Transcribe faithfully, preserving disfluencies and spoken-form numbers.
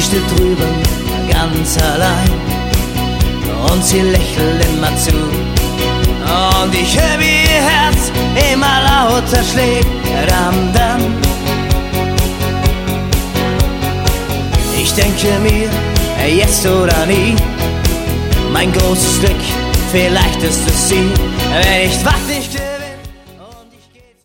steht drüben ganz allein und sie lächelt immer zu. Und ich höre, wie ihr Herz immer lauter schlägt, dam, dam. Ich denke mir, jetzt oder nie, mein großes Glück, vielleicht ist es sie, wenn ich wach nicht